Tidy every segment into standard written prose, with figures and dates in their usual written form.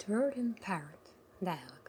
Twirling Parrot Dialogue.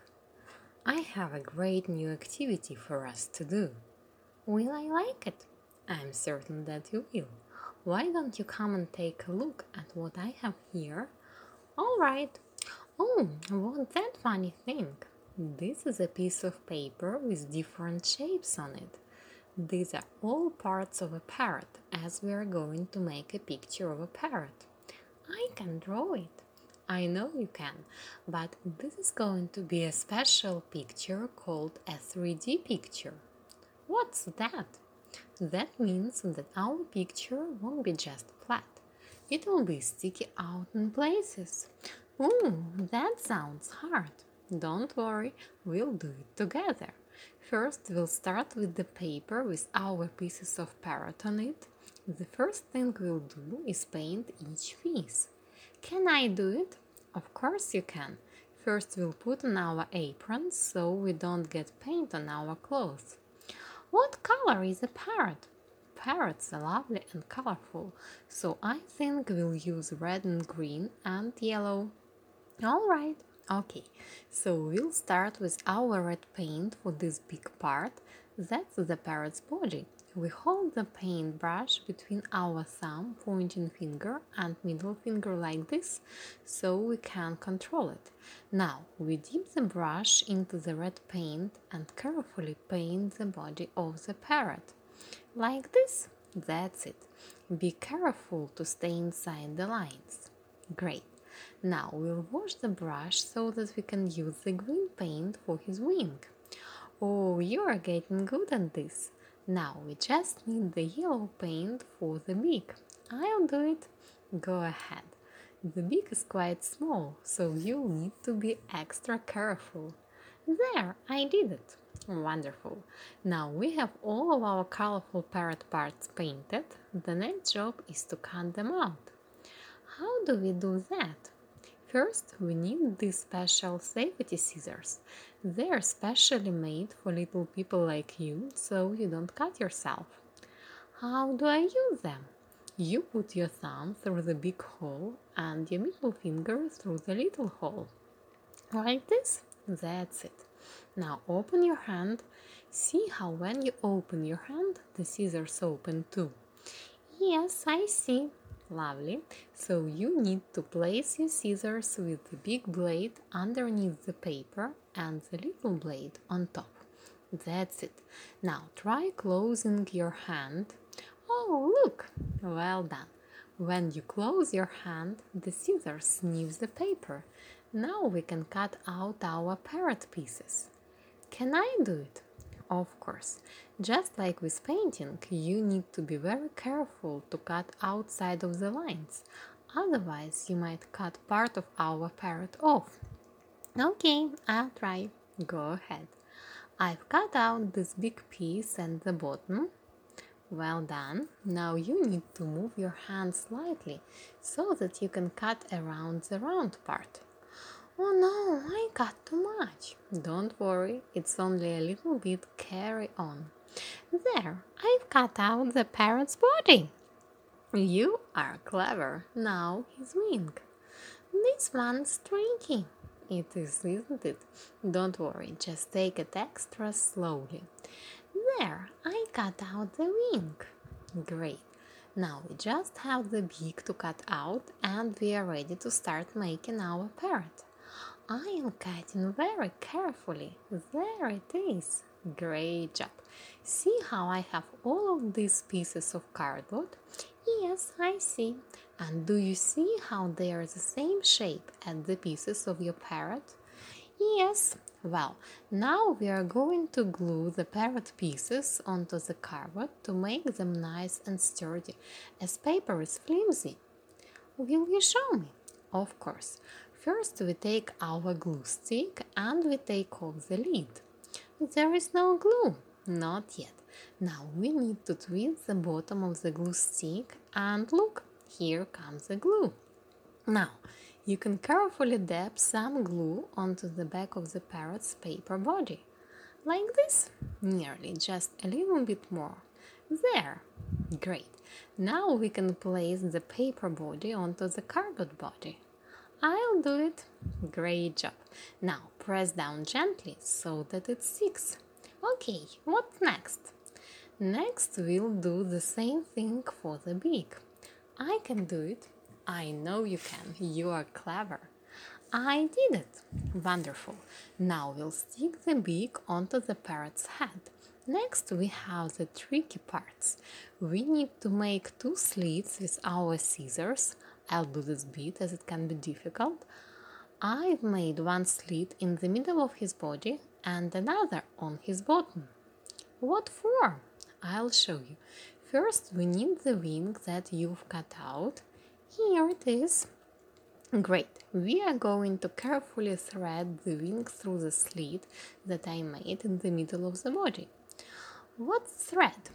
I have a great new activity for us to do. Will I like it? I'm certain that you will. Why don't you come and take a look at what I have here? All right. Oh, what's that funny thing? This is a piece of paper with different shapes on it. These are all parts of a parrot, as we are going to make a picture of a parrot. I can draw it. I know you can, but this is going to be a special picture called a 3D picture. What's that? That means that our picture won't be just flat. It will be sticky out in places. Ooh, that sounds hard. Don't worry, we'll do it together. First, we'll start with the paper with our pieces of parrot on it. The first thing we'll do is paint each piece. Can I do it? Of course you can. First, we'll put on our aprons so we don't get paint on our clothes. What color is a parrot? Parrots are lovely and colorful, so I think we'll use red and green and yellow. Alright, okay, so we'll start with our red paint for this big part. That's the parrot's body. We hold the paintbrush between our thumb, pointing finger, and middle finger like this, so we can control it. Now we dip the brush into the red paint and carefully paint the body of the parrot. Like this? That's it. Be careful to stay inside the lines. Great. Now we'll wash the brush so that we can use the green paint for his wing. Oh, you are getting good at this. Now we just need the yellow paint for the beak. I'll do it. Go ahead. The beak is quite small, so you'll need to be extra careful. There, I did it. Wonderful. Now we have all of our colorful parrot parts painted. The next job is to cut them out. How do we do that? First, we need these special safety scissors. They are specially made for little people like you, so you don't cut yourself. How do I use them? You put your thumb through the big hole and your middle finger through the little hole. Like this? That's it. Now open your hand. See how when you open your hand, the scissors open too. Yes, I see. Lovely. So you need to place your scissors with the big blade underneath the paper and the little blade on top. That's it. Now try closing your hand. Oh, look! Well done. When you close your hand, the scissors snips the paper. Now we can cut out our parrot pieces. Can I do it? Of course. Just like with painting, you need to be very careful to cut outside of the lines. Otherwise, you might cut part of our parrot off. Okay, I'll try. Go ahead. I've cut out this big piece and the bottom. Well done. Now you need to move your hand slightly so that you can cut around the round part. Oh no, I cut too much. Don't worry, it's only a little bit. Carry on. There, I've cut out the parrot's body. You are clever. Now his wing. This one's tricky. It is, isn't it? Don't worry, just take it extra slowly. There, I cut out the wing. Great. Now we just have the beak to cut out and we are ready to start making our parrot. I am cutting very carefully. There it is. Great job. See how I have all of these pieces of cardboard? Yes, I see. And do you see how they are the same shape as the pieces of your parrot? Yes. Well, now we are going to glue the parrot pieces onto the cardboard to make them nice and sturdy, as paper is flimsy. Will you show me? Of course. First we take our glue stick and we take off the lid. There is no glue. Not yet. Now we need to twist the bottom of the glue stick and look, here comes the glue. Now, you can carefully dab some glue onto the back of the parrot's paper body. Like this? Nearly, just a little bit more. There. Great. Now we can place the paper body onto the cardboard body. I'll do it. Great job. Now press down gently so that it sticks. Okay, what's next? Next, we'll do the same thing for the beak. I can do it. I know you can. You are clever. I did it. Wonderful. Now we'll stick the beak onto the parrot's head. Next, we have the tricky parts. We need to make two slits with our scissors. I'll do this bit as it can be difficult. I've made one slit in the middle of his body and another on his bottom. What for? I'll show you. First, we need the wing that you've cut out. Here it is. Great. We are going to carefully thread the wing through the slit that I made in the middle of the body. What's thread?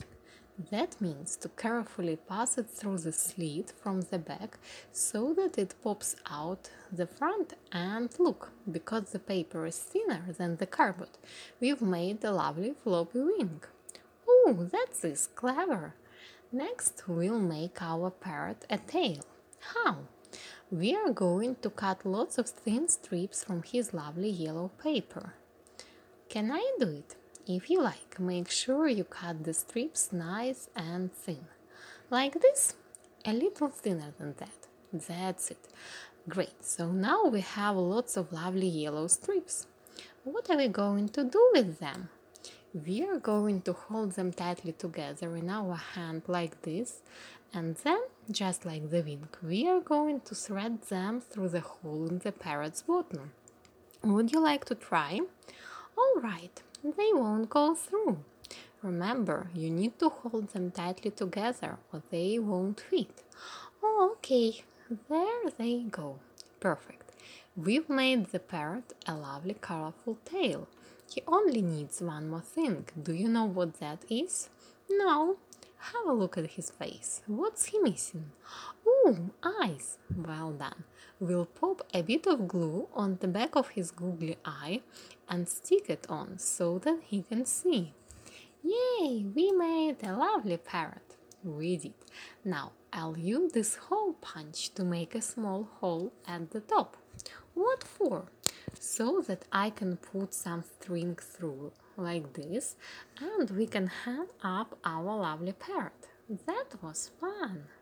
That means to carefully pass it through the slit from the back so that it pops out the front. And look, because the paper is thinner than the cardboard, we've made a lovely floppy wing. Oh, that's clever! Next, we'll make our parrot a tail. How? We are going to cut lots of thin strips from his lovely yellow paper. Can I do it? If you like, make sure you cut the strips nice and thin. Like this? A little thinner than that. That's it. Great, so now we have lots of lovely yellow strips. What are we going to do with them? We are going to hold them tightly together in our hand like this, and then, just like the wing, we are going to thread them through the hole in the parrot's bottom. Would you like to try? All right, they won't go through. Remember, you need to hold them tightly together or they won't fit. Oh, okay, there they go. Perfect. We've made the parrot a lovely colorful tail. He only needs one more thing. Do you know what that is? No. Have a look at his face. What's he missing? Ooh, eyes. Well done. We'll pop a bit of glue on the back of his googly eye and stick it on so that he can see. Yay! We made a lovely parrot. We did. Now I'll use this hole punch to make a small hole at the top. What for? So that I can put some string through like this and we can hang up our lovely parrot. That was fun!